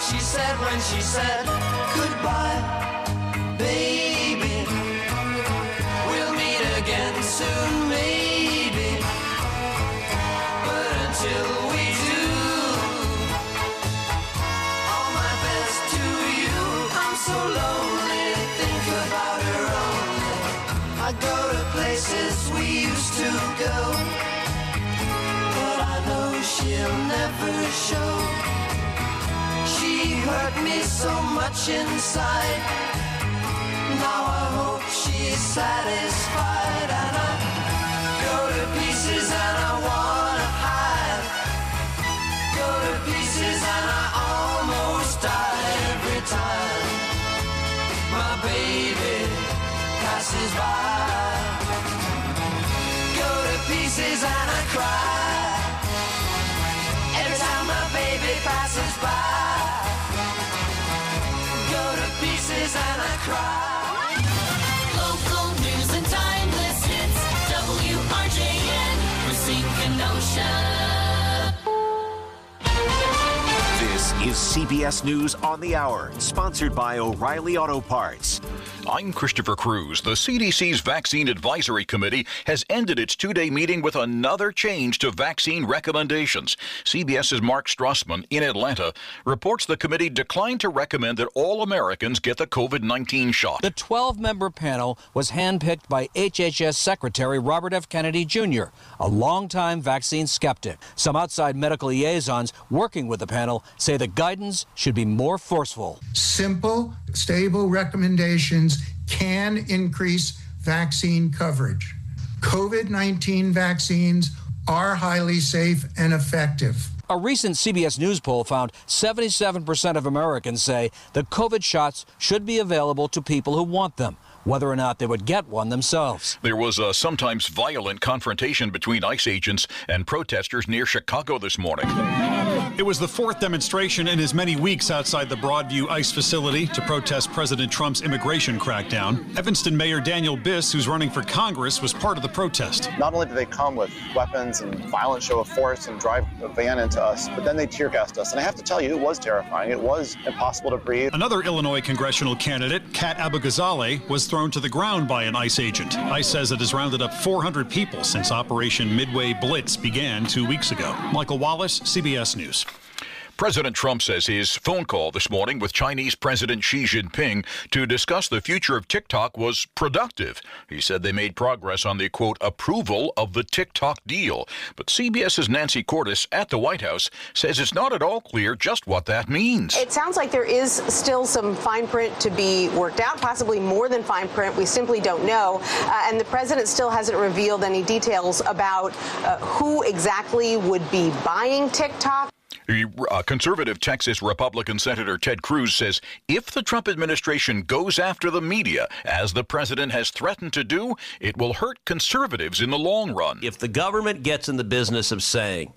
she said when she said goodbye, baby. We'll meet again soon, maybe. But until we do, all my best to you. I'm so lonely, think about her only. I go to places we used to go, but I know she'll never show. She hurt me so much inside. Now I hope she's satisfied. And I go to pieces and I wanna hide. Go to pieces and I almost die every time my baby passes by. Go to pieces and I cry every time my baby passes by. Go to pieces and I cry. Local news and timeless hits. WRJN, Racine Kenosha. This is CBS News on the Hour, sponsored by O'Reilly Auto Parts. I'm Christopher Cruz. The CDC's Vaccine Advisory Committee has ended its two-day meeting with another change to vaccine recommendations. CBS's Mark Strassman in Atlanta reports the committee declined to recommend that all Americans get the COVID-19 shot. The 12-member panel was handpicked by HHS Secretary Robert F. Kennedy Jr., a longtime vaccine skeptic. Some outside medical liaisons working with the panel say the guidance should be more forceful. Simple, stable recommendations can increase vaccine coverage. COVID-19 vaccines are highly safe and effective. A recent CBS News poll found 77% of Americans say the COVID shots should be available to people who want them, whether or not they would get one themselves. There was a sometimes violent confrontation between ICE agents and protesters near Chicago this morning. It was the fourth demonstration in as many weeks outside the Broadview ICE facility to protest President Trump's immigration crackdown. Evanston Mayor Daniel Biss, who's running for Congress, was part of the protest. Not only did they come with weapons and violent show of force and drive a van into us, but then they tear gassed us. And I have to tell you, it was terrifying. It was impossible to breathe. Another Illinois congressional candidate, Kat Abou-Ghazaleh, was thrown to the ground by an ICE agent. ICE says it has rounded up 400 people since Operation Midway Blitz began 2 weeks ago. Michael Wallace, CBS News. President Trump says his phone call this morning with Chinese President Xi Jinping to discuss the future of TikTok was productive. He said they made progress on the, quote, approval of the TikTok deal. But CBS's Nancy Cordes at the White House says it's not at all clear just what that means. It sounds like there is still some fine print to be worked out, possibly more than fine print. We simply don't know. And the president still hasn't revealed any details about who exactly would be buying TikTok. Conservative Texas Republican Senator Ted Cruz says if the Trump administration goes after the media, as the president has threatened to do, it will hurt conservatives in the long run. If the government gets in the business of saying,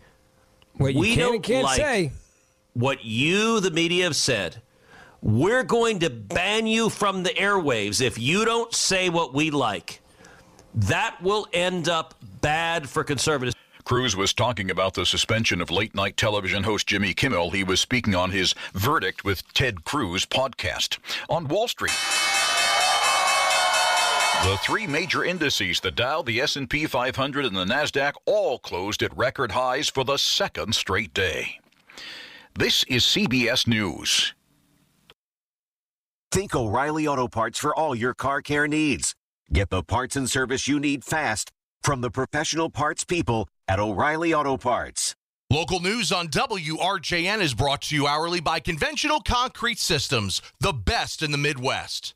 we can't like say what you, the media, have said, we're going to ban you from the airwaves if you don't say what we like, that will end up bad for conservatives. Cruz was talking about the suspension of late-night television host Jimmy Kimmel. He was speaking on his Verdict with Ted Cruz podcast. On Wall Street, the three major indices, the Dow, the S&P 500, and the NASDAQ, all closed at record highs for the second straight day. This is CBS News. Think O'Reilly Auto Parts for all your car care needs. Get the parts and service you need fast from the professional parts people at O'Reilly Auto Parts. Local news on WRJN is brought to you hourly by Conventional Concrete Systems, the best in the Midwest.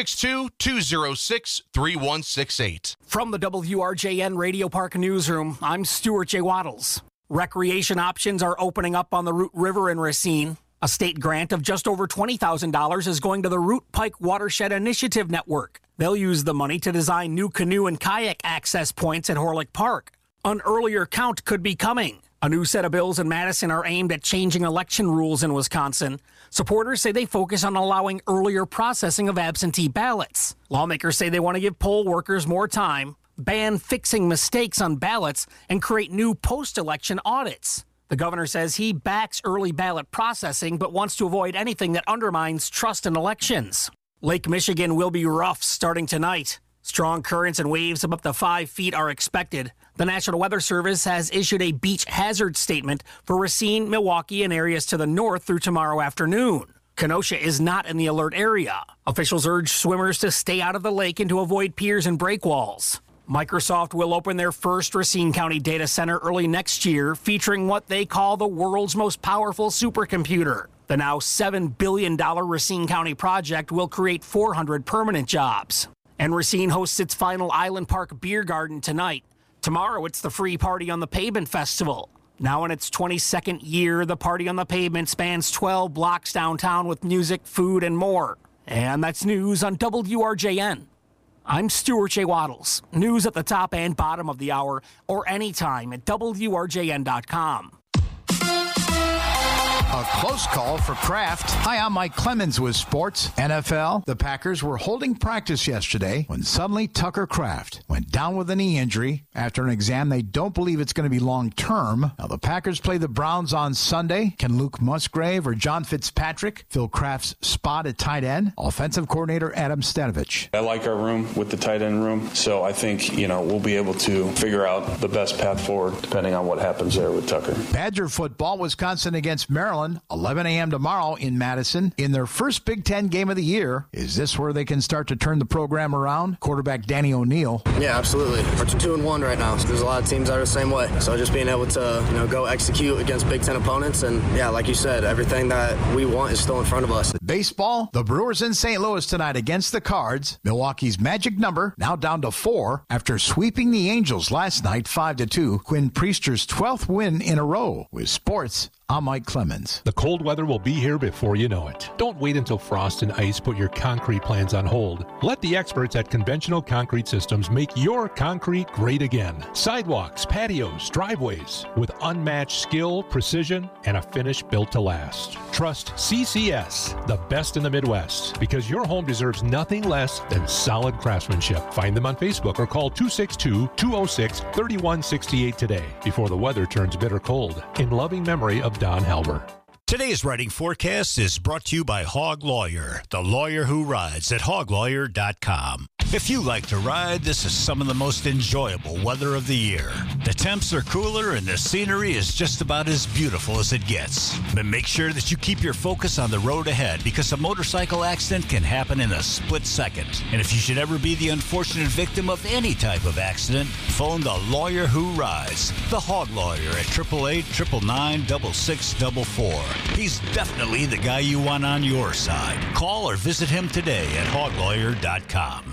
262-206-3168. From the WRJN Radio Park Newsroom, I'm Stuart J. Waddles. Recreation options are opening up on the Root River in Racine. A state grant of just over $20,000 is going to the Root Pike Watershed Initiative Network. They'll use the money to design new canoe and kayak access points at Horlick Park. An earlier count could be coming. A new set of bills in Madison are aimed at changing election rules in Wisconsin. Supporters say they focus on allowing earlier processing of absentee ballots. Lawmakers say they want to give poll workers more time, ban fixing mistakes on ballots, and create new post-election audits. The governor says he backs early ballot processing but wants to avoid anything that undermines trust in elections. Lake Michigan will be rough starting tonight. Strong currents and waves of up to 5 feet are expected. The National Weather Service has issued a beach hazard statement for Racine, Milwaukee, and areas to the north through tomorrow afternoon. Kenosha is not in the alert area. Officials urge swimmers to stay out of the lake and to avoid piers and breakwalls. Microsoft will open their first Racine County data center early next year, featuring what they call the world's most powerful supercomputer. The now $7 billion Racine County project will create 400 permanent jobs. And Racine hosts its final Island Park Beer Garden tonight. Tomorrow, it's the Free Party on the Pavement Festival. Now in its 22nd year, the Party on the Pavement spans 12 blocks downtown with music, food, and more. And that's news on WRJN. I'm Stuart J. Waddles. News at the top and bottom of the hour or anytime at WRJN.com. A close call for Kraft. Hi, I'm Mike Clemens with sports. NFL, the Packers were holding practice yesterday when suddenly Tucker Kraft went down with a knee injury after an exam they don't believe it's going to be long-term. Now, the Packers play the Browns on Sunday. Can Luke Musgrave or John Fitzpatrick fill Kraft's spot at tight end? Offensive coordinator Adam Stanovich. I like our room with the tight end room, so I think, we'll be able to figure out the best path forward depending on what happens there with Tucker. Badger football, Wisconsin against Maryland. 11 a.m. tomorrow in Madison in their first Big Ten game of the year. Is this where they can start to turn the program around? Quarterback Danny O'Neal. Yeah, absolutely. We're 2-1 right now. There's a lot of teams that are the same way. So just being able to, go execute against Big Ten opponents. And yeah, like you said, everything that we want is still in front of us. Baseball, the Brewers in St. Louis tonight against the Cards. Milwaukee's magic number now down to 4 after sweeping the Angels last night 5-2. Quinn Priester's 12th win in a row. With sports, I'm Mike Clemens. The cold weather will be here before you know it. Don't wait until frost and ice put your concrete plans on hold. Let the experts at Conventional Concrete Systems make your concrete great again. Sidewalks, patios, driveways with unmatched skill, precision, and a finish built to last. Trust CCS, the best in the Midwest, because your home deserves nothing less than solid craftsmanship. Find them on Facebook or call 262-206-3168 today before the weather turns bitter cold. In loving memory of Don Halber. Today's writing forecast is brought to you by Hog Lawyer, the lawyer who rides at hoglawyer.com. If you like to ride, this is some of the most enjoyable weather of the year. The temps are cooler and the scenery is just about as beautiful as it gets. But make sure that you keep your focus on the road ahead because a motorcycle accident can happen in a split second. And if you should ever be the unfortunate victim of any type of accident, phone the lawyer who rides, the Hog Lawyer at 888-999-6644. He's definitely the guy you want on your side. Call or visit him today at hoglawyer.com.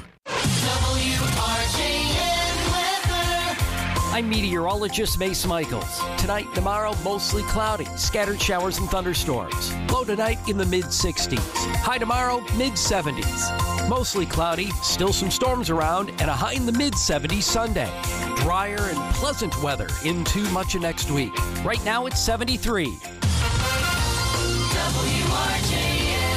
WRJN weather. I'm meteorologist Mace Michaels. Tonight, tomorrow, mostly cloudy, scattered showers and thunderstorms. Low tonight in the mid-60s. High tomorrow, mid-70s. Mostly cloudy, still some storms around, and a high in the mid-70s Sunday. Drier and pleasant weather into much of next week. Right now, it's 73. WRJN.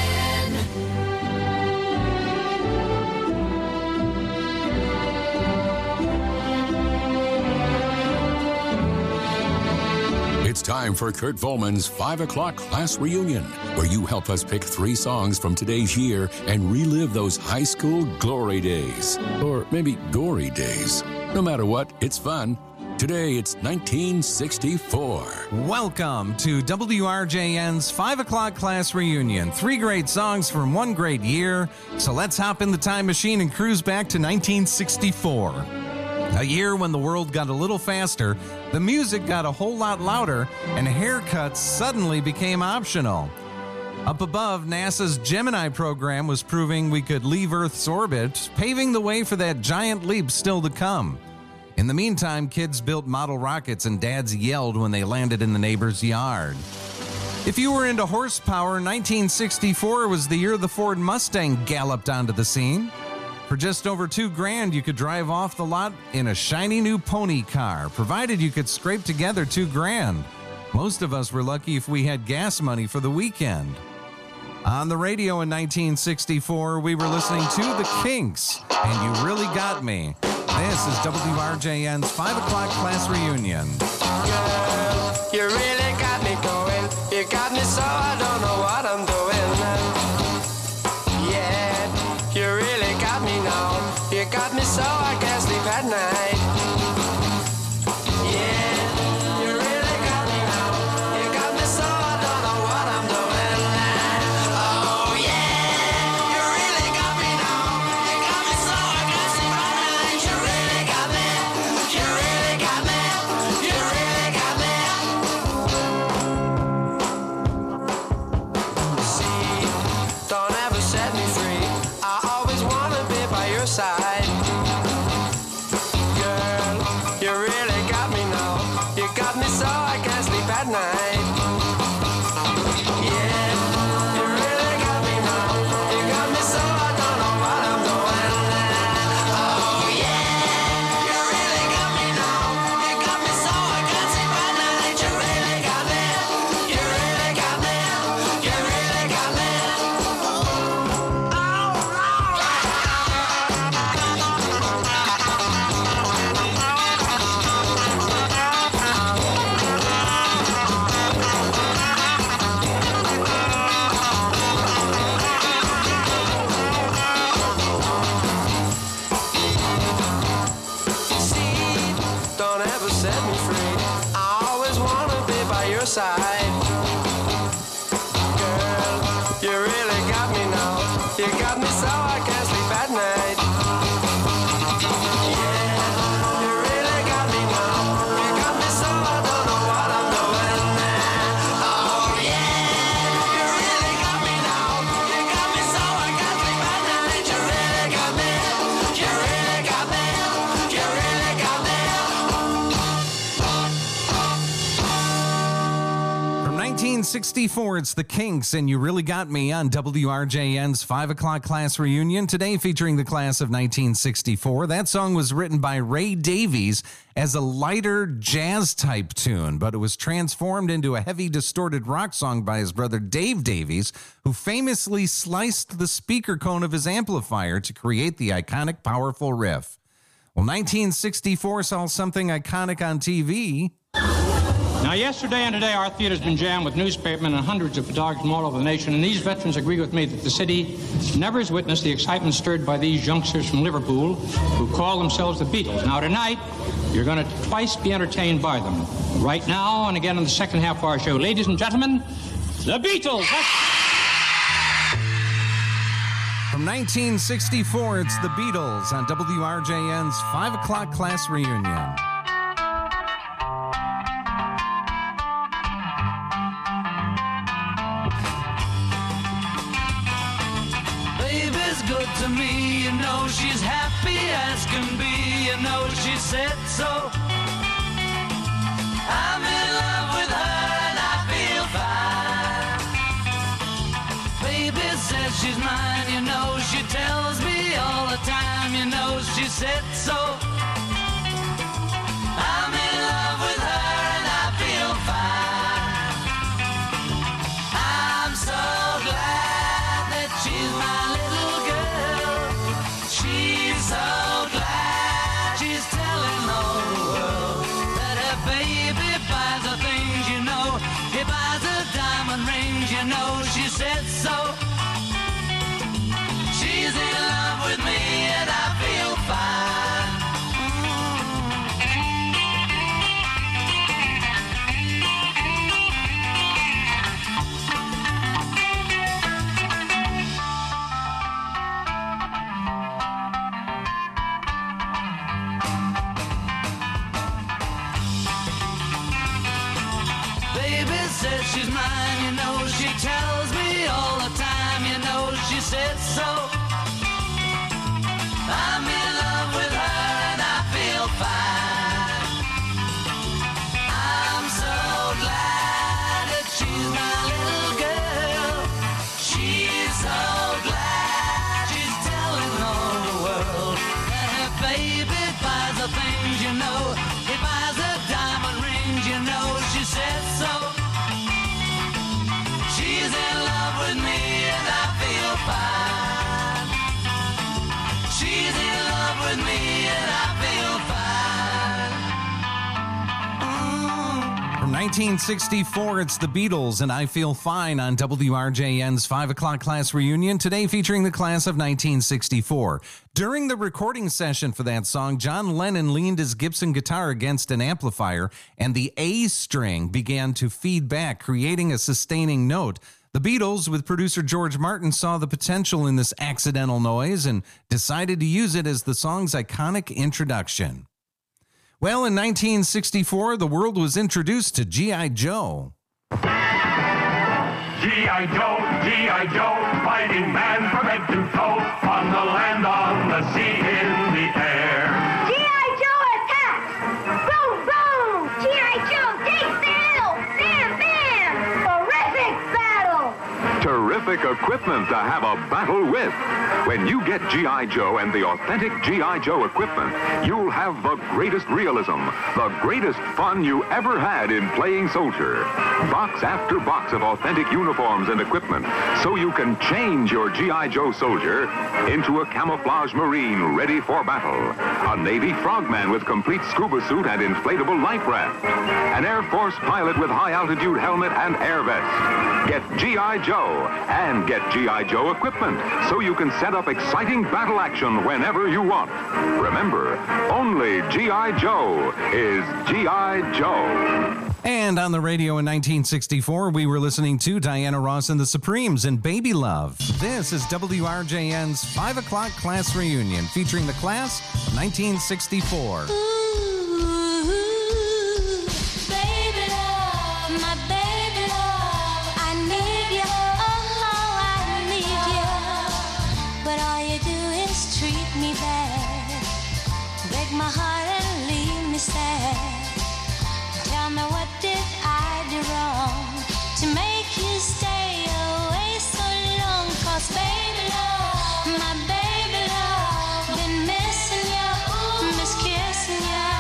It's time for Kurt Volman's 5 o'clock class reunion, where you help us pick 3 songs from today's year and relive those high school glory days. Or maybe gory days. No matter what, it's fun. Today, it's 1964. Welcome to WRJN's 5 o'clock class reunion. 3 great songs from 1 great year. So let's hop in the time machine and cruise back to 1964. A year when the world got a little faster, the music got a whole lot louder, and haircuts suddenly became optional. Up above, NASA's Gemini program was proving we could leave Earth's orbit, paving the way for that giant leap still to come. In the meantime, kids built model rockets and dads yelled when they landed in the neighbor's yard. If you were into horsepower, 1964 was the year the Ford Mustang galloped onto the scene. For just over $2,000, you could drive off the lot in a shiny new pony car, provided you could scrape together $2,000. Most of us were lucky if we had gas money for the weekend. On the radio in 1964, we were listening to The Kinks, and You Really Got Me. This is WRJN's 5 o'clock class reunion. Girl, you really you got me so I don't know what I'm doing. Yeah, you really got me now. You got me so I can't sleep at night. Yeah, you really got me now. You got me so I don't know what I'm doing. Oh yeah, you really got me now. You got me so I can't sleep at night. You really got me. You really got me. You really got me. See, don't ever set me free. I always wanna be by your side. Girl, you really got me now. You got me so I can't sleep at night. Yeah, you really got me now. You got me so I don't know what I'm doing. Oh yeah, you really got me now. You got me so I can't sleep at night. You really got me. You really got me. You really got me. See, don't ever set me free. I always wanna be by your side. Girl, you really got me now. You got me so I can't sleep at night. Yeah, you really got me now. You got me so I don't know what I'm doing. Oh yeah, you really got me now. You got me so I can't sleep at night. You really got me. You really got me. You really got me. From 1964, it's the Kinks, and You Really Got Me on WRJN's 5 o'clock class reunion. Today featuring the class of 1964. That song was written by Ray Davies as a lighter jazz-type tune, but it was transformed into a heavy, distorted rock song by his brother Dave Davies, who famously sliced the speaker cone of his amplifier to create the iconic, powerful riff. Well, 1964 saw something iconic on TV. Now, yesterday and today, our theater's been jammed with newspapermen and hundreds of photographers from all over the nation, and these veterans agree with me that the city never has witnessed the excitement stirred by these youngsters from Liverpool who call themselves the Beatles. Now, tonight, you're going to twice be entertained by them. Right now, and again in the second half of our show. Ladies and gentlemen, the Beatles! From 1964, it's the Beatles on WRJN's 5 o'clock class reunion. Baby's good to me, you know she's happy as can be, you know she said so. I'm in love with her and I feel fine. Baby says she's mine, you know she tells me all the time, you know she said so. I'm in love with her and I feel fine. I'm so glad that she's my little girl. She's so glad she's telling all the world that her baby buys her things, you know. He buys her diamond rings, you know. She said so. She's in love with me and I feel fine. Baby says she's mine, you know. She tells me all the time, you know. She said so. I'm in love with her and I feel fine. I'm so glad that she's my little girl. She's so glad she's telling all the world that her baby buys her things, you know. He buys her diamond rings, you know. She said so. She's in love with me and I feel fine. 1964, it's the Beatles and I Feel Fine on WRJN's 5 o'clock class reunion, today featuring the class of 1964. During the recording session for that song, John Lennon leaned his Gibson guitar against an amplifier, and the A string began to feed back, creating a sustaining note. The Beatles, with producer George Martin, saw the potential in this accidental noise and decided to use it as the song's iconic introduction. Well, in 1964, the world was introduced to G.I. Joe. G.I. Joe, fighting man from head to toe, on the land, on the sea, in the air. G.I. Joe attacks! Boom, boom! G.I. Joe takes the hill! Bam, bam! Terrific battle! Terrific equipment to have a battle with. When you get G.I. Joe and the authentic G.I. Joe equipment, you'll have the greatest realism, the greatest fun you ever had in playing soldier. Box after box of authentic uniforms and equipment, so you can change your G.I. Joe soldier into a camouflage Marine ready for battle, a Navy frogman with complete scuba suit and inflatable life raft, an Air Force pilot with high-altitude helmet and air vest. Get G.I. Joe and get G.I. Joe equipment, so you can set up exciting battle action whenever you want. Remember, only G.I. Joe is G.I. Joe. And on the radio in 1964, we were listening to Diana Ross and the Supremes and Baby Love. This is WRJN's 5 o'clock class reunion, featuring the class 1964. My heart and leave me sad. Tell me, what did I do wrong to make you stay away so long? 'Cause baby love, my baby love, been missing you, miss kissing you.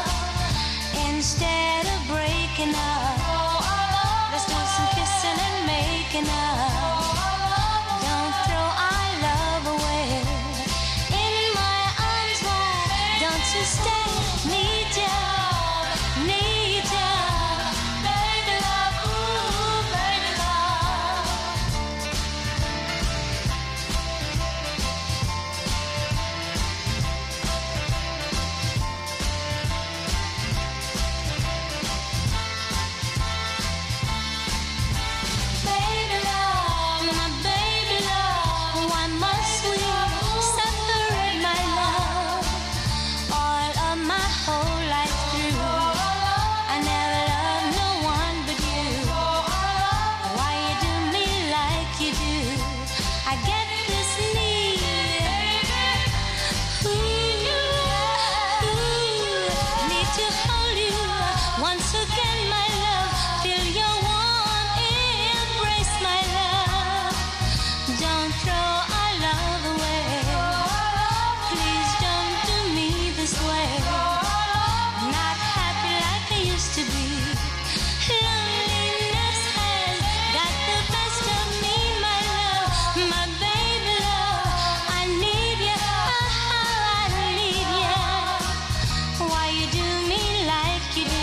Instead of breaking up, let's do some kissing and making up. Don't throw our love away. In my arms wide, don't you stay. Need ya, baby love, ooh, baby love. Baby love, my baby love, why must we separate, my love? All of my whole life through, I never loved no one but you. Why you do me like you do? I get this need, need to hold you once again, my love. Feel your warm embrace, my love. Don't throw our love away. Please don't do me this way. Not happy like I used to be. Loneliness has got the best of me, my love. My baby love, I need you, I need you. Why you do me like you do?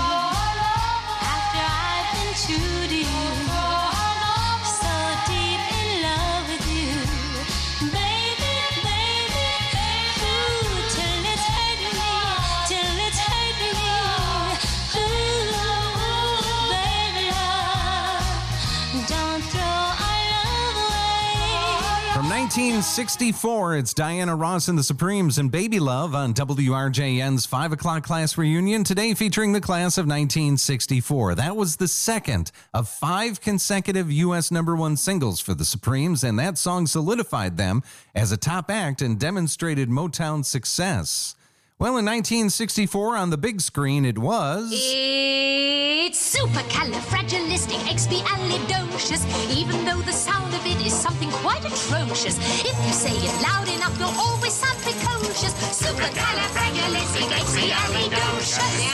After I've been true to you, so deep in love with you, baby, baby, ooh, till it's hurt me, ooh, baby love, don't throw our love away. From 1964, it's Diana Ross and the Supremes and Baby Love on WRJN's 5 o'clock class reunion, today featuring the class of 1964. That was the second of 5 consecutive U.S. #1 singles for the Supremes, and that song solidified them as a top act and demonstrated Motown's success. Well, in 1964, on the big screen, it was... It's supercalifragilisticexpialidocious, even though the sound of it is something quite atrocious. If you say it loud enough, you'll always sound precocious.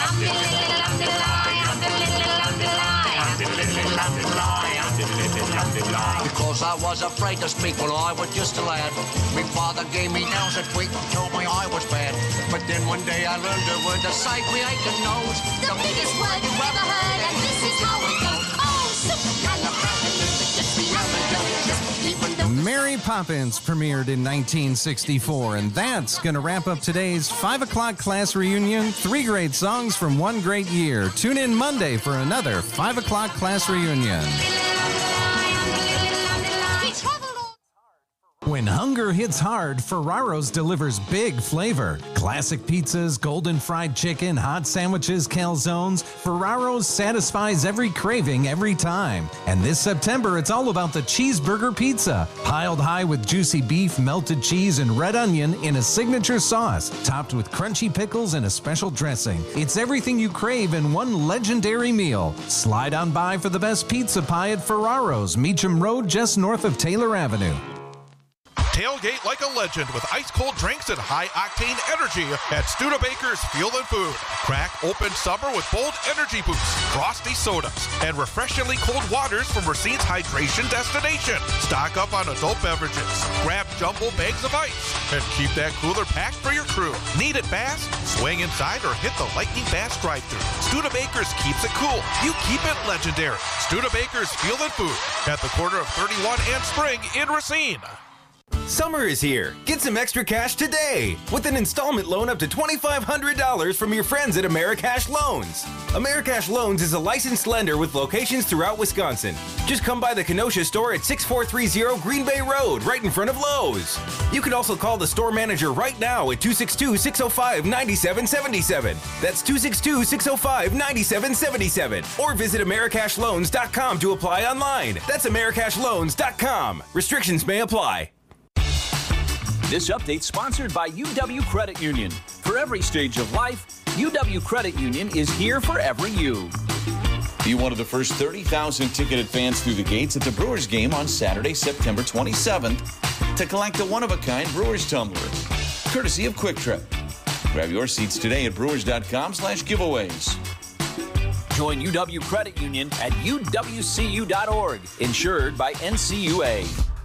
Supercalifragilisticexpialidocious. Because I was afraid to speak when I was just a lad. My father gave me nails that week and told me I was bad. But then one day I learned a word to save me aching nose. The biggest word you ever heard, and this is how it goes. Oh, supercalifragilisticexpialidocious. Mary Poppins premiered in 1964, and that's going to wrap up today's 5 o'clock class reunion. 3 great songs from one great year. Tune in Monday for another 5 o'clock class reunion. When hunger hits hard, Ferraro's delivers big flavor. Classic pizzas, golden fried chicken, hot sandwiches, calzones. Ferraro's satisfies every craving every time. And this September, it's all about the cheeseburger pizza. Piled high with juicy beef, melted cheese, and red onion in a signature sauce. Topped with crunchy pickles and a special dressing. It's everything you crave in one legendary meal. Slide on by for the best pizza pie at Ferraro's, Meacham Road, just north of Taylor Avenue. Tailgate like a legend with ice-cold drinks and high-octane energy at Studebaker's Fuel and Food. Crack open summer with bold energy boosts, frosty sodas, and refreshingly cold waters from Racine's hydration destination. Stock up on adult beverages, grab jumbo bags of ice, and keep that cooler packed for your crew. Need it fast? Swing inside or hit the Lightning Fast drive-thru. Studebaker's keeps it cool. You keep it legendary. Studebaker's Fuel and Food at the corner of 31 and Spring in Racine. Summer is here. Get some extra cash today with an installment loan up to $2,500 from your friends at Americash Loans. Americash Loans is a licensed lender with locations throughout Wisconsin. Just come by the Kenosha store at 6430 Green Bay Road, right in front of Lowe's. You can also call the store manager right now at 262-605-9777. That's 262-605-9777. Or visit AmericashLoans.com to apply online. That's AmericashLoans.com. Restrictions may apply. This update sponsored by UW Credit Union. For every stage of life, UW Credit Union is here for every you. Be one of the first 30,000 ticketed fans through the gates at the Brewers game on Saturday, September 27th to collect a one-of-a-kind Brewers tumbler, courtesy of Quick Trip. Grab your seats today at brewers.com/giveaways. Join UW Credit Union at uwcu.org, insured by NCUA.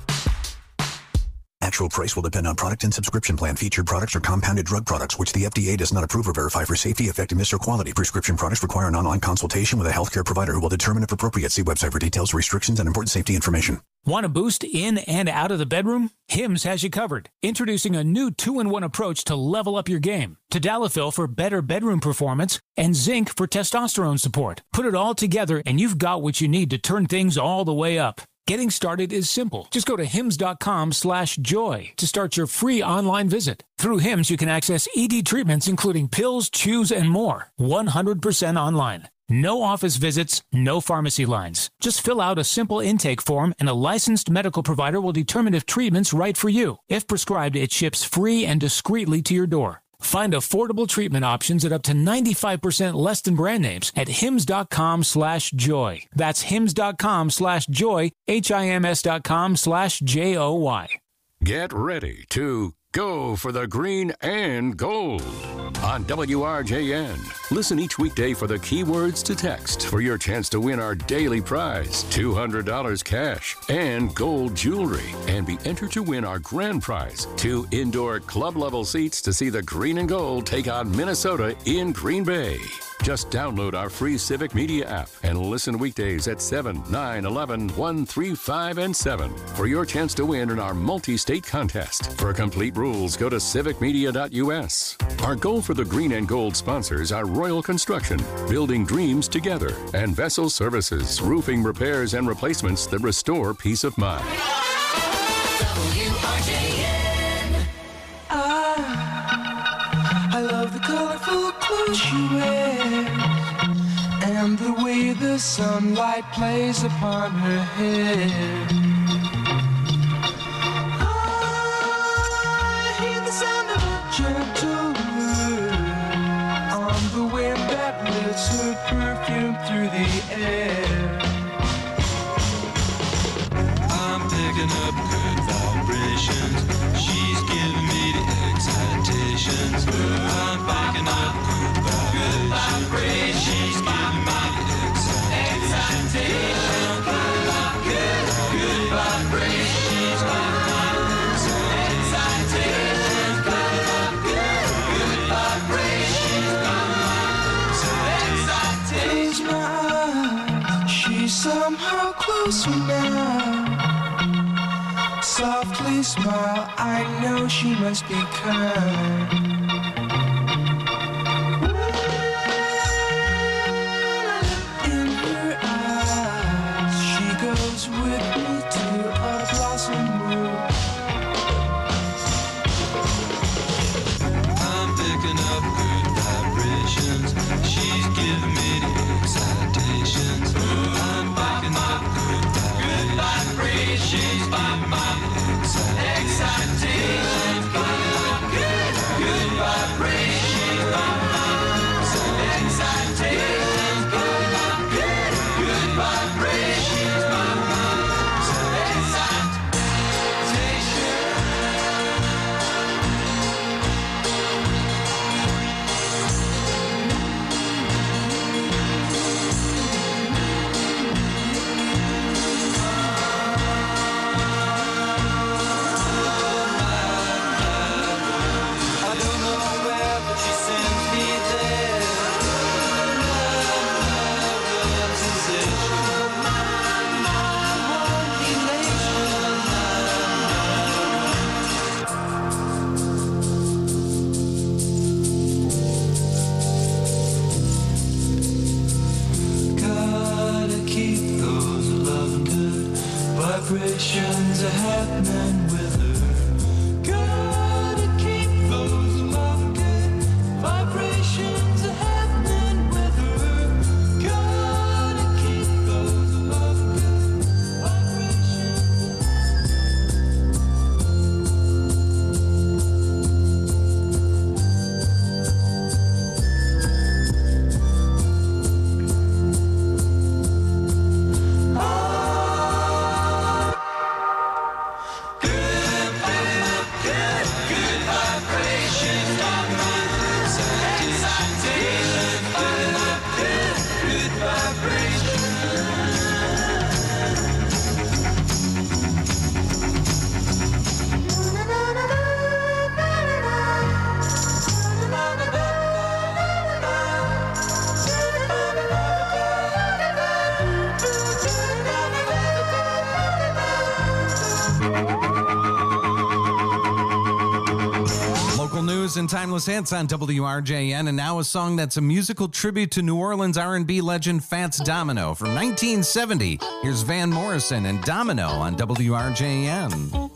Actual price will depend on product and subscription plan. Featured products are compounded drug products, which the FDA does not approve or verify for safety, effectiveness, or quality. Prescription products require an online consultation with a healthcare provider who will determine if appropriate. See website for details, restrictions, and important safety information. Want a boost in and out of the bedroom? Hims has you covered. Introducing a new 2-in-1 approach to level up your game. Tadalafil for better bedroom performance and zinc for testosterone support. Put it all together and you've got what you need to turn things all the way up. Getting started is simple. Just go to hims.com/joy to start your free online visit. Through Hims, you can access ED treatments including pills, chews, and more. 100% online. No office visits, no pharmacy lines. Just fill out a simple intake form and a licensed medical provider will determine if treatment's right for you. If prescribed, it ships free and discreetly to your door. Find affordable treatment options at up to 95% less than brand names at hims.com/joy. That's hims.com/joy, HIMS.com/JOY. Get ready to go for the green and gold on WRJN. Listen each weekday for the keywords to text for your chance to win our daily prize, $200 cash and gold jewelry, and be entered to win our grand prize, 2 indoor club-level seats to see the green and gold take on Minnesota in Green Bay. Just download our free Civic Media app and listen weekdays at 7, 9, 11, 1, 3, 5, and 7 for your chance to win in our multi-state contest. For complete rules, go to civicmedia.us. Our goal for the green and gold sponsors are Royal Construction, building dreams together, and Vessel Services, roofing repairs and replacements that restore peace of mind. WRJN. I love the colorful clothes she wears and the way the sunlight plays upon her hair. I hear the sound of a gentle word on the wind that lifts her perfume through the air. I'm picking up good vibrations. She's giving me the excitations. I'm picking up good vibrations. She's giving me the excitations. Good kiss you now. Softly smile, I know she must be kind. In her eyes, she goes with me to a blossom room. I'm picking up good vibrations. She's giving me the excitations. I'm picking up good vibrations. She's giving me excitations. Good vibrations. Excitations. Good vibrations. Vibrations are happening with her. Gotta keep those love good. Vibrations are happening with her. Gotta keep those love good. And timeless hits on WRJN, and now a song that's a musical tribute to New Orleans R&B legend Fats Domino from 1970. Here's Van Morrison and Domino on WRJN.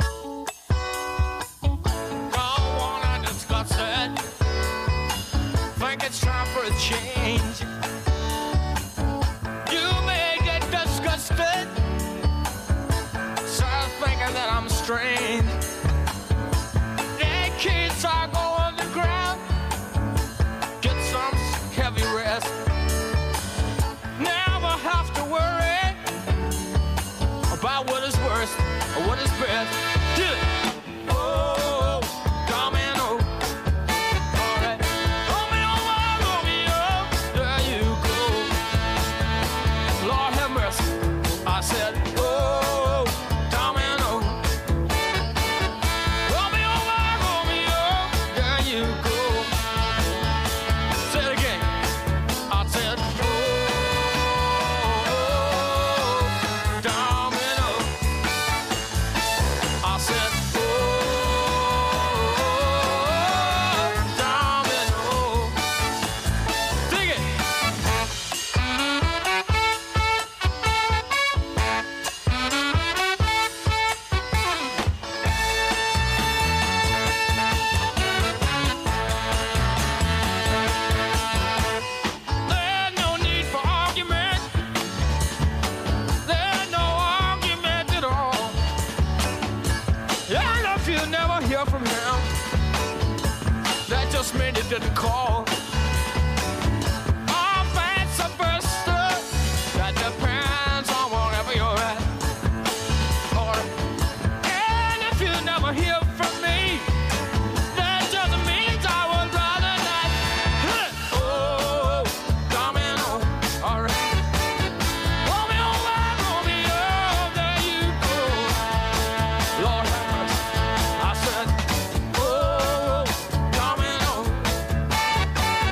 Don't wanna discuss it. Think it's time for a change. You may get disgusted. Start thinking that I'm strange. The kids are going ground, get some heavy rest. Never have to worry about what is worst or what is best. Get it. Oh, domino. All right. Romeo, Romeo, there you go. Lord have mercy. I said, oh, domino. Romeo, Romeo, there you go. Say it again. I said, oh, domino. I said, oh, domino. Dig it. There's no need for argument. There's no argument at all. And if you never hear from him, that just means he didn't call. Or vice versa. That depends on wherever you're at. And if you never hear from me, that just means I would rather not. Oh, domino. All right. Romeo, Romeo, there you go. Lord have mercy. I said, oh, domino.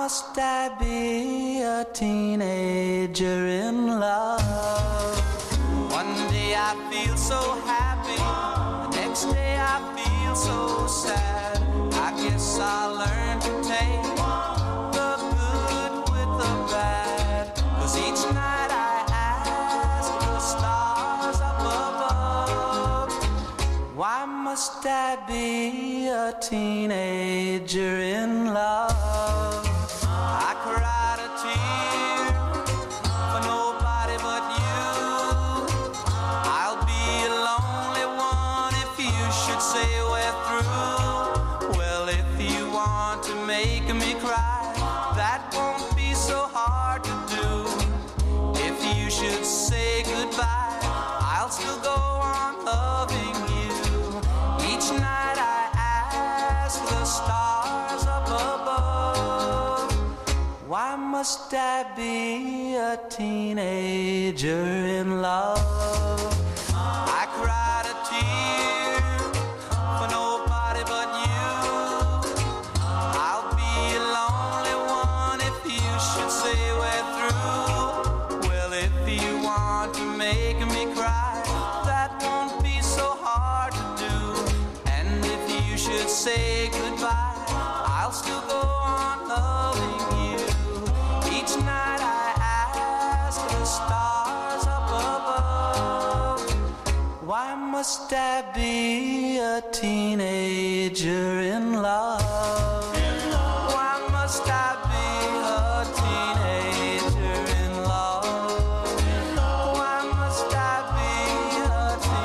must I be a teenager in love? One day I feel so happy, the next day I feel so sad. I guess I'll learn to take the good with the bad. 'Cause each night I ask the stars up above, why must I be a teenager in love? I cried a tear for nobody but you. I'll be a lonely one if you should say we're through. Well, if you want to make me cry, that won't be so hard to do. If you should say goodbye, I'll still go on loving you. Each night I ask the stars up above, why must I be a teenager in love? I cried a tear for nobody but you. I'll be a lonely one if you should say we're through. Well, if you want to make me cry, that won't be so hard to do. And if you should say goodbye, I'll still go on loving you. Each night I ask the stars up above, why must I be a teenager in love? Why must I be a teenager in love? Why must I be a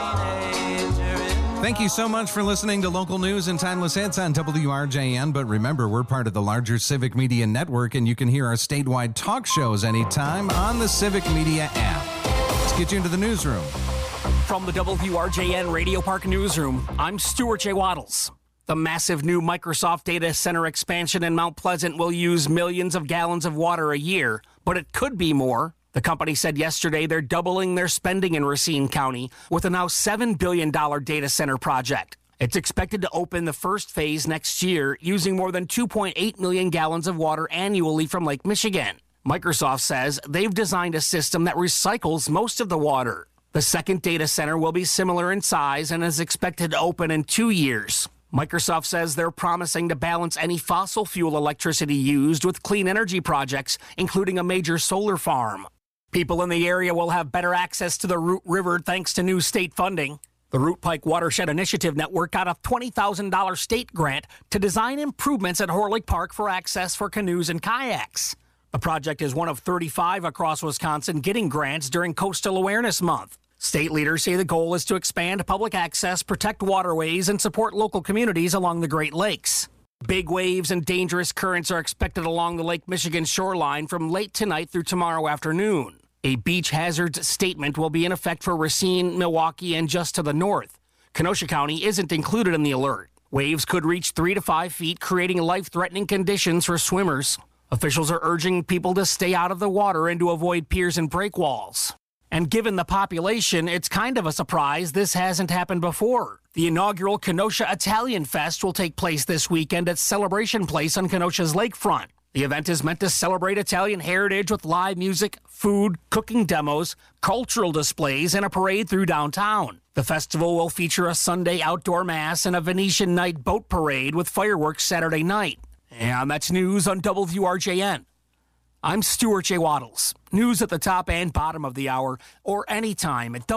teenager in love? Thank you so much for listening to local news and timeless hits on WRJN. But remember, we're part of the larger Civic Media Network, and you can hear our statewide talk shows anytime on the Civic Media app. Let's get you into the newsroom. From the WRJN Radio Park Newsroom, I'm Stuart J. Waddles. The massive new Microsoft data center expansion in Mount Pleasant will use millions of gallons of water a year, but it could be more. The company said yesterday they're doubling their spending in Racine County with a now $7 billion data center project. It's expected to open the first phase next year, using more than 2.8 million gallons of water annually from Lake Michigan. Microsoft says they've designed a system that recycles most of the water. The second data center will be similar in size and is expected to open in 2 years. Microsoft says they're promising to balance any fossil fuel electricity used with clean energy projects, including a major solar farm. People in the area will have better access to the Root River thanks to new state funding. The Root Pike Watershed Initiative Network got a $20,000 state grant to design improvements at Horlick Park for access for canoes and kayaks. The project is one of 35 across Wisconsin getting grants during Coastal Awareness Month. State leaders say the goal is to expand public access, protect waterways, and support local communities along the Great Lakes. Big waves and dangerous currents are expected along the Lake Michigan shoreline from late tonight through tomorrow afternoon. A beach hazards statement will be in effect for Racine, Milwaukee, and just to the north. Kenosha County isn't included in the alert. Waves could reach 3 to 5 feet, creating life-threatening conditions for swimmers. Officials are urging people to stay out of the water and to avoid piers and breakwalls. And given the population, it's kind of a surprise this hasn't happened before. The inaugural Kenosha Italian Fest will take place this weekend at Celebration Place on Kenosha's lakefront. The event is meant to celebrate Italian heritage with live music, food, cooking demos, cultural displays, and a parade through downtown. The festival will feature a Sunday outdoor mass and a Venetian night boat parade with fireworks Saturday night. And that's news on WRJN. I'm Stuart J. Waddles. News at the top and bottom of the hour, or anytime at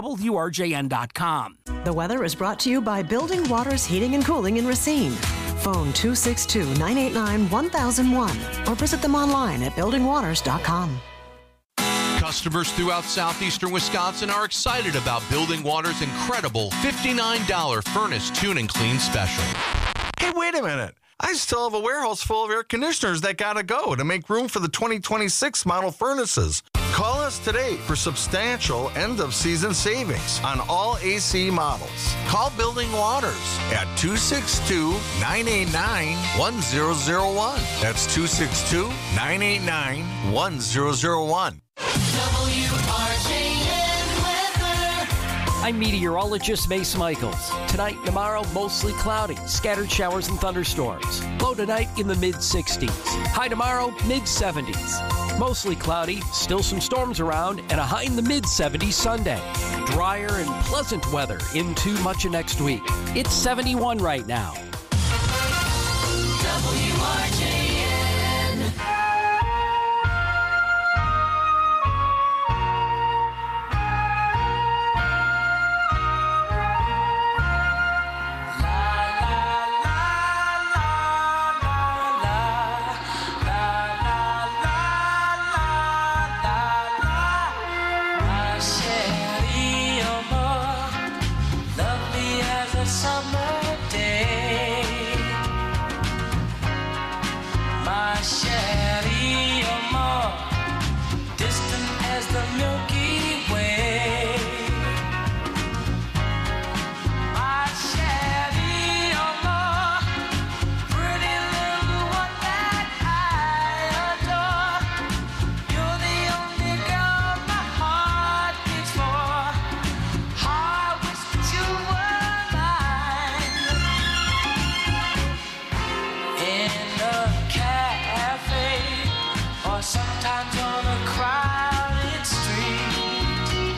WRJN.com. The weather is brought to you by Building Waters Heating and Cooling in Racine. Phone 262-989-1001 or visit them online at buildingwaters.com. Customers throughout southeastern Wisconsin are excited about Building Water's incredible $59 furnace tune and clean special. Hey, wait a minute. I still have a warehouse full of air conditioners that gotta go to make room for the 2026 model furnaces. Call us today for substantial end-of-season savings on all AC models. Call Building Waters at 262-989-1001. That's 262-989-1001. WRJN weather. I'm meteorologist Mace Michaels. Tonight, tomorrow, mostly cloudy, scattered showers and thunderstorms. Low tonight in the mid-60s. High tomorrow, mid-70s. Mostly cloudy, still some storms around, and a high in the mid-70s Sunday. Drier and pleasant weather into much of next week. It's 71 right now. WRJN. Summer day, my Sherry, you're more distant as the Milky Way. My Sherry, you're more pretty little one that I adore. You're the only girl my heart beats for. I wish that you were sometimes on a crowded street.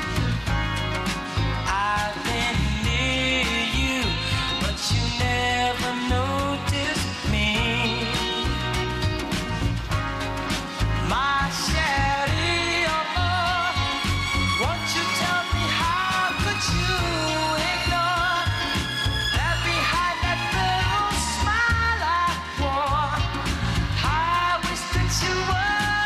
I've been near you, but you never noticed me. My Sherry, won't you tell me how could you ignore that behind that little smile I wore? I wish that you were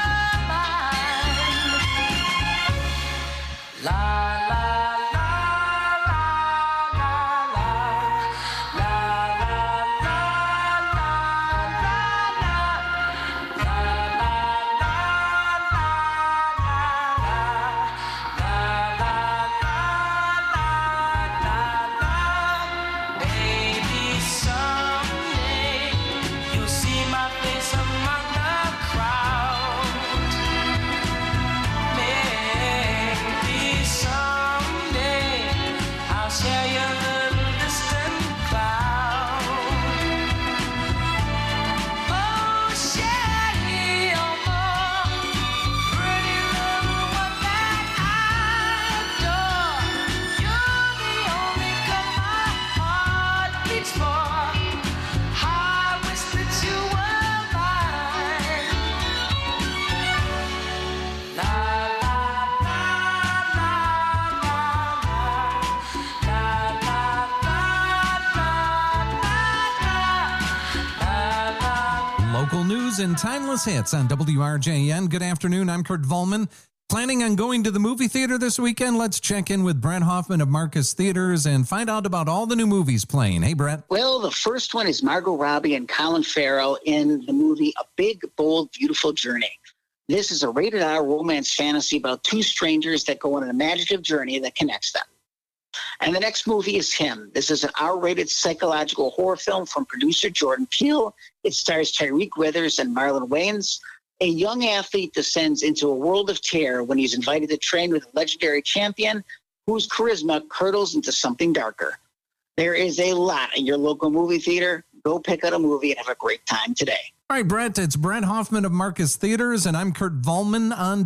News and timeless hits on WRJN. Good afternoon. I'm Kurt Volman. Planning on going to the movie theater this weekend? Let's check in with Brett Hoffman of Marcus Theaters and find out about all the new movies playing. Hey, Brett. Well, the first one is Margot Robbie and Colin Farrell in the movie A Big, Bold, Beautiful Journey. This is a rated-R romance fantasy about two strangers that go on an imaginative journey that connects them. And the next movie is Him. This is an R-rated psychological horror film from producer Jordan Peele. It stars Tyreek Withers and Marlon Wayans. A young athlete descends into a world of terror when he's invited to train with a legendary champion whose charisma curdles into something darker. There is a lot in your local movie theater. Go pick out a movie and have a great time today. All right, Brett, it's Brett Hoffman of Marcus Theaters, and I'm Kurt Volman on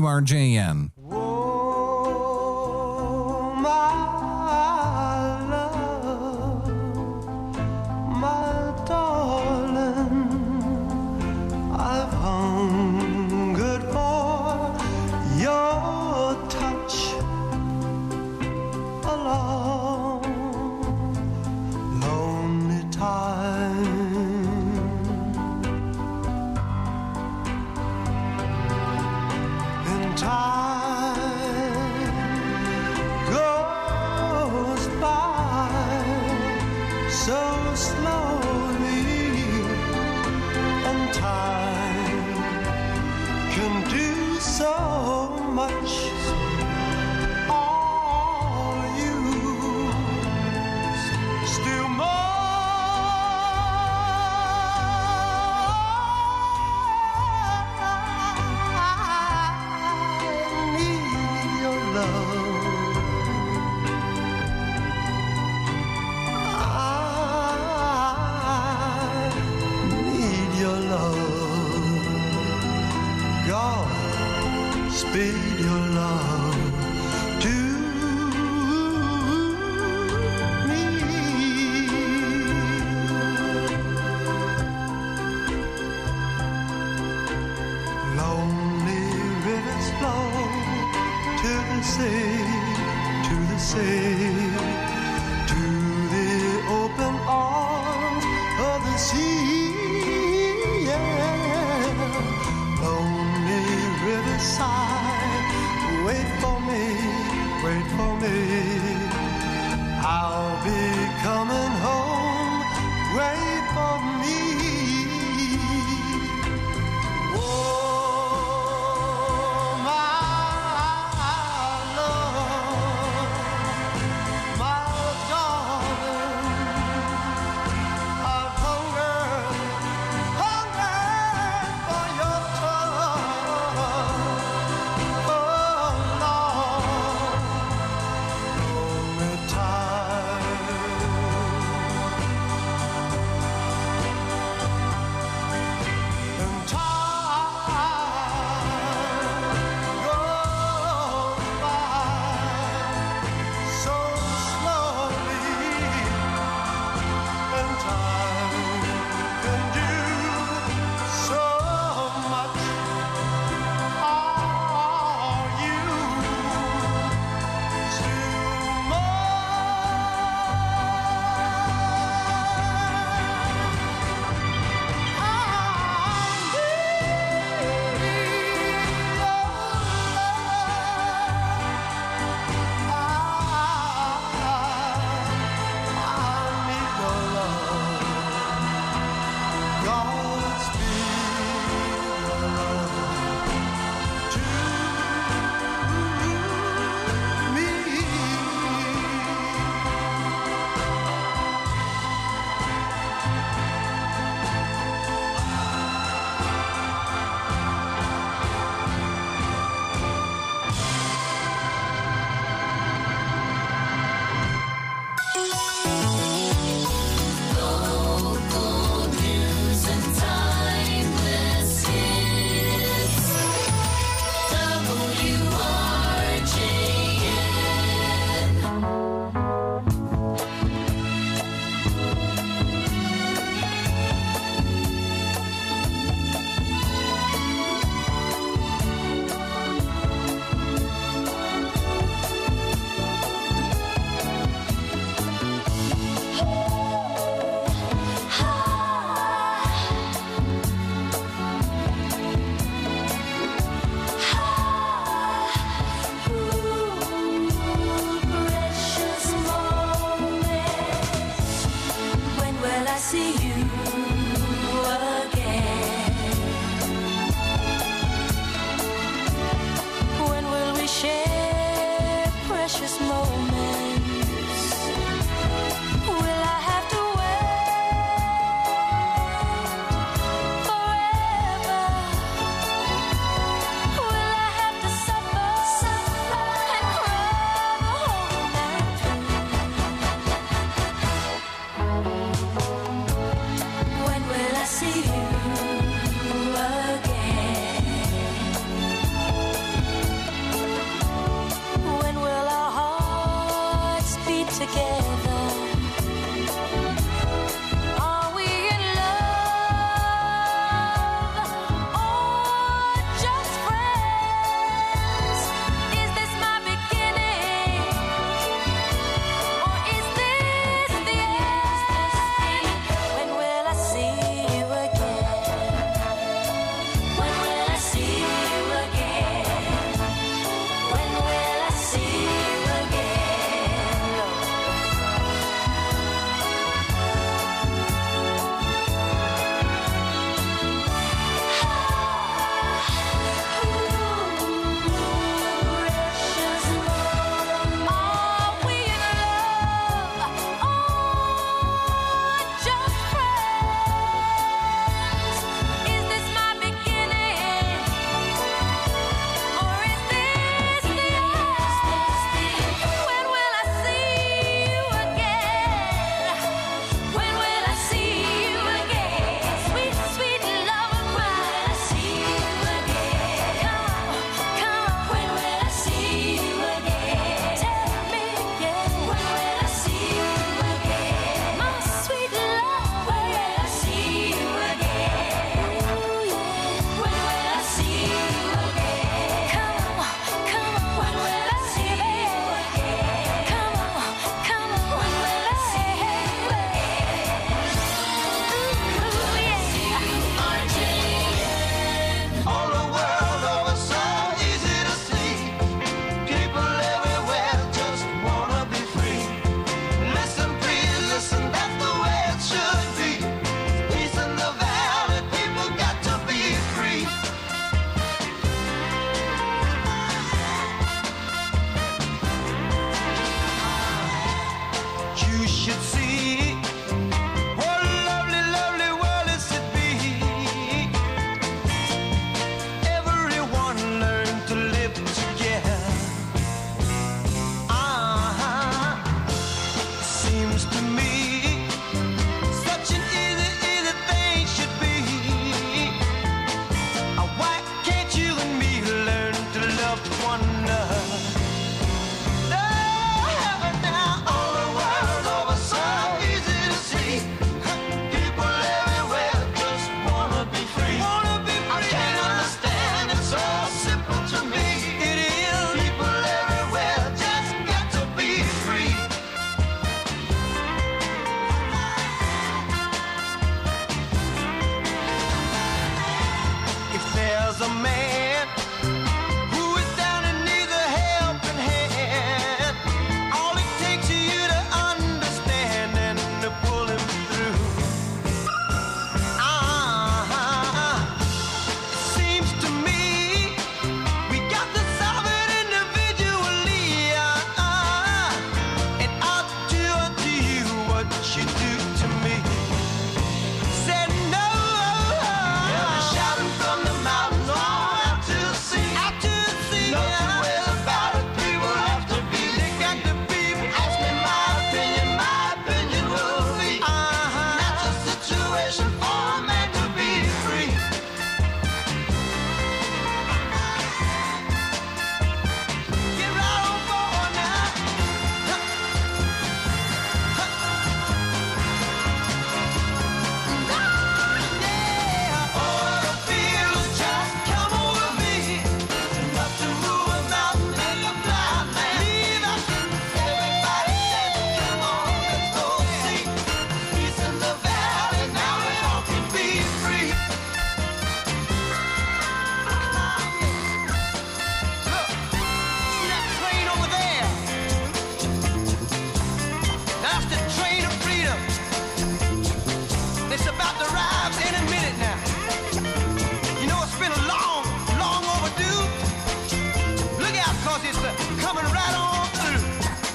WRJN. So much, all you I'll be coming home. Wait for me. Oh, my love, my darling, I've hungered for your touch. Oh, Lord, only time. And time goes by so slowly, and time can do so much. Are you still Local news and timeless hits. Precious moments. When will I see you again? When will we share precious moments? Will I have to wait forever? Will I have to suffer and cry the whole night through? When will I see you again? When will our hearts beat together? Are we in love or just friends? Is this my beginning or is this the end? When will I see you again? When will I see you again? When will I see you again?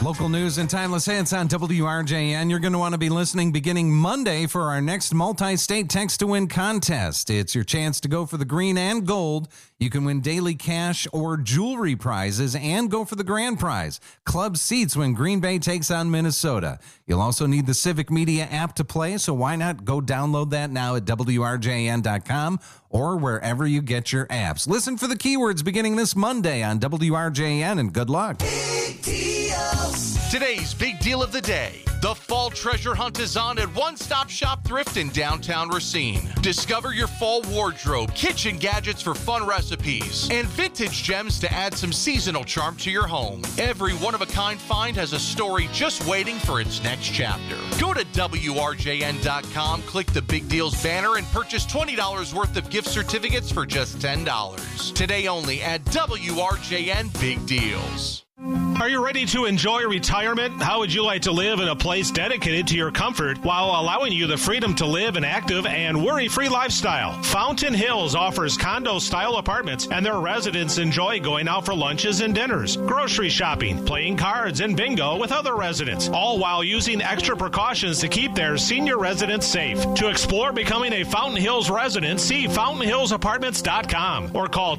Local news and timeless hits on WRJN. You're going to want to be listening beginning Monday for our next multi-state text-to-win contest. It's your chance to go for the green and gold. You can win daily cash or jewelry prizes and go for the grand prize, club seats when Green Bay takes on Minnesota. You'll also need the Civic Media app to play, so why not go download that now at WRJN.com or wherever you get your apps. Listen for the keywords beginning this Monday on WRJN, and good luck. Today's big deal of the day. The fall treasure hunt is on at One Stop Shop Thrift in downtown Racine. Discover your fall wardrobe, kitchen gadgets for fun recipes, and vintage gems to add some seasonal charm to your home. Every one-of-a-kind find has a story just waiting for its next chapter. Go to WRJN.com, click the Big Deals banner, and purchase $20 worth of gift certificates for just $10. Today only at WRJN Big Deals. Are you ready to enjoy retirement? How would you like to live in a place dedicated to your comfort while allowing you the freedom to live an active and worry-free lifestyle? Fountain Hills offers condo-style apartments, and their residents enjoy going out for lunches and dinners, grocery shopping, playing cards, and bingo with other residents, all while using extra precautions to keep their senior residents safe. To explore becoming a Fountain Hills resident, see fountainhillsapartments.com or call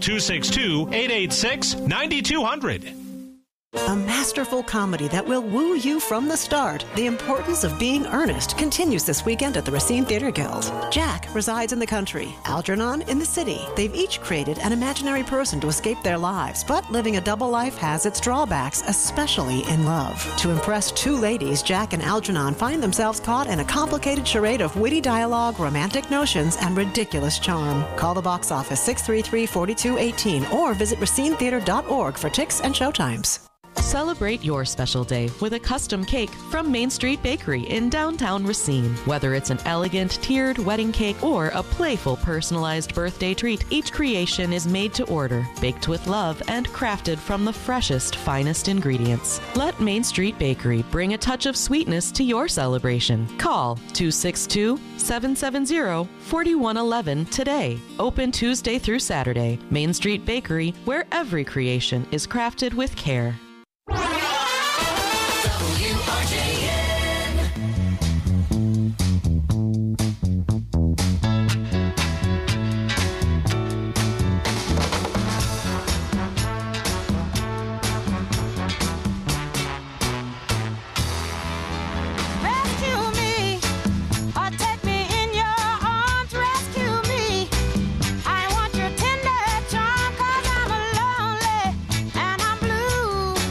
262-886-9200. A masterful comedy that will woo you from the start. The Importance of Being Earnest continues this weekend at the Racine Theater Guild. Jack resides in the country, Algernon in the city. They've each created an imaginary person to escape their lives, but living a double life has its drawbacks, especially in love. To impress two ladies, Jack and Algernon find themselves caught in a complicated charade of witty dialogue, romantic notions, and ridiculous charm. Call the box office 633-4218 or visit racinetheater.org for tickets and showtimes. Celebrate your special day with a custom cake from Main Street Bakery in downtown Racine. Whether it's an elegant tiered wedding cake or a playful personalized birthday treat, each creation is made to order, baked with love, and crafted from the freshest, finest ingredients. Let Main Street Bakery bring a touch of sweetness to your celebration. Call 262-770-4111 today. Open Tuesday through Saturday. Main Street Bakery, where every creation is crafted with care. I want your tender charm, 'cause I'm lonely and I'm blue.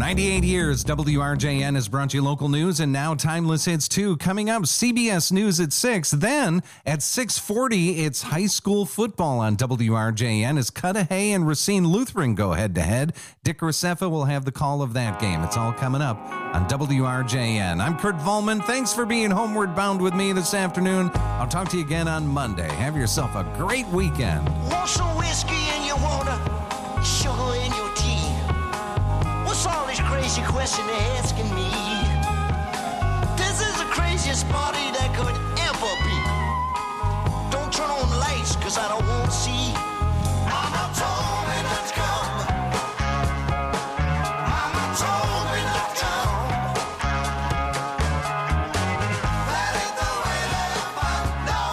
98 years, WRJN has brought you local news and now Timeless Hits 2. Coming up, CBS News at 6. Then at 6:40, it's high school football on WRJN as Cudahy and Racine Lutheran go head-to-head. Dick Rosefa will have the call of that game. It's all coming up on WRJN. I'm Kurt Volman. Thanks for being homeward bound with me this afternoon. I'll talk to you again on Monday. Have yourself a great weekend. Want some whiskey in your water, sugar in your tea? What's all this crazy question they're asking me? This is the craziest party that could ever be. Don't turn on the lights, cause I don't want to see. Mama told me not to come. Mama told me not to come. That ain't the way that I know.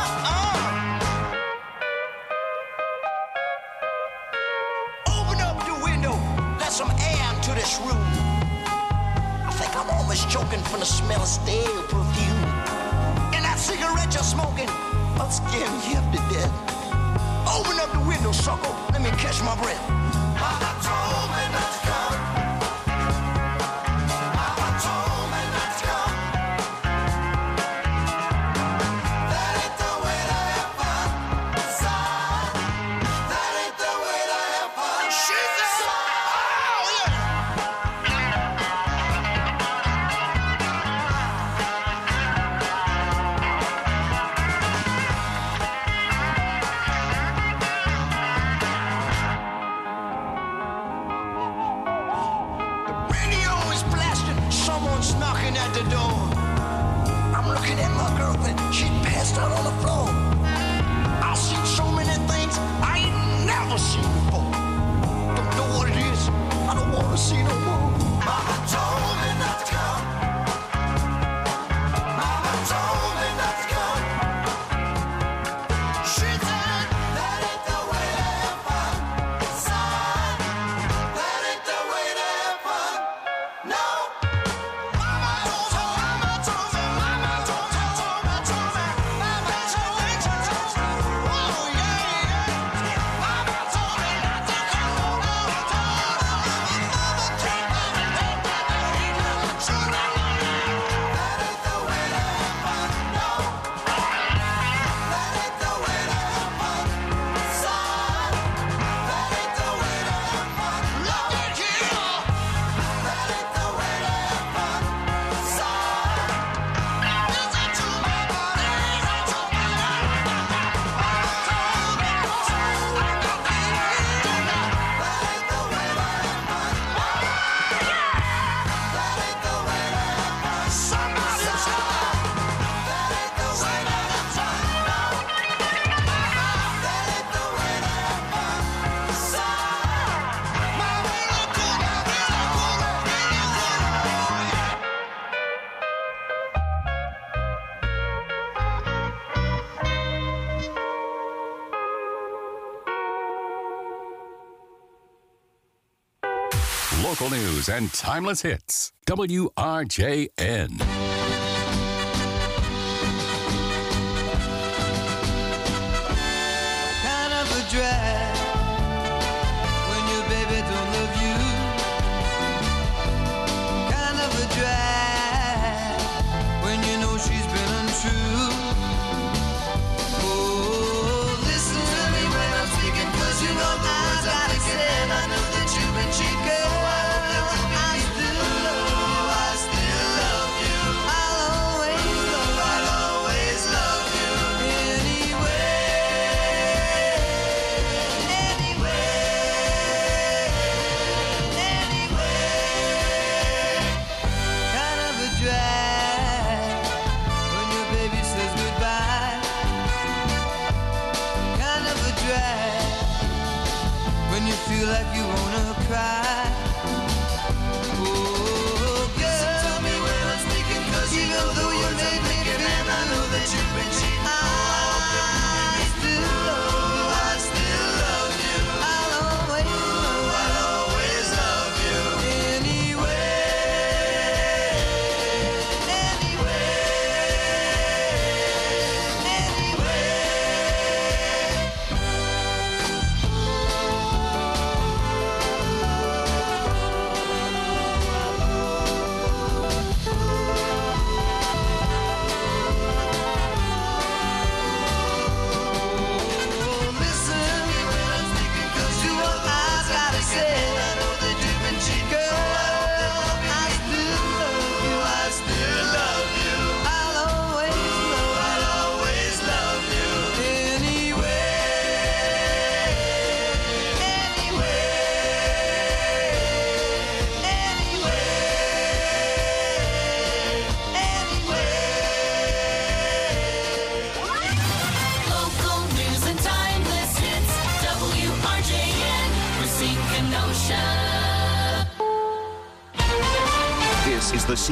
Open up the window, let some air into this room. I think I'm almost choking from the smell of stale perfume. And that cigarette you're smoking, I'll scare me up to death. Open up the window, sucker, let me catch my breath. Mama told me not to come. Mama told me not to come. That ain't the way to have fun. Son, that ain't the way to have fun. She said, oh yeah. Radio is blasting, someone's knocking at the door. I'm looking at my girlfriend, she passed out on the floor. I've seen so many things I ain't never seen before. Don't know what it is, I don't want to see no more. Mama told me not to come. Mama told me not to come. She said, that ain't the way to have fun. Son, that ain't the way to have fun. No. Mama told me, mama told me, mama told me, mama told me, mama told me, oh yeah, yeah. Mama told me not to come. Mama told me, that ain't the way to have fun. No. That ain't the way to have fun. Son, that ain't the way to have fun. Look at here. That ain't the way to have fun. Son, listen to my body, listen to my life. Mama told me, I got feelings. That ain't the way to have fun. That ain't the way to have fun. Somebody tell me. That ain't the way to have fun. No. That ain't the way to have fun. Son, my really cool, my really cool, my really cool. Local news and timeless hits. WRJN. Kind of a drag when your baby don't love you. Kind of a drag when you know she's been untrue. Oh, listen to me when I'm speaking, 'cause you know the words I'm thinking, and I know that you've been cheating. I still love you, I still love you. I'll always love you anyway. Kind of a drag when your baby says goodbye. Kind of a drag when you feel like you wanna cry. Oh, listen to me when I'm speaking, 'cause you know the words I'm thinking, and I know that you've been cheating. I still love you, I still love you. I'll always love you anyway. Anyway. This is the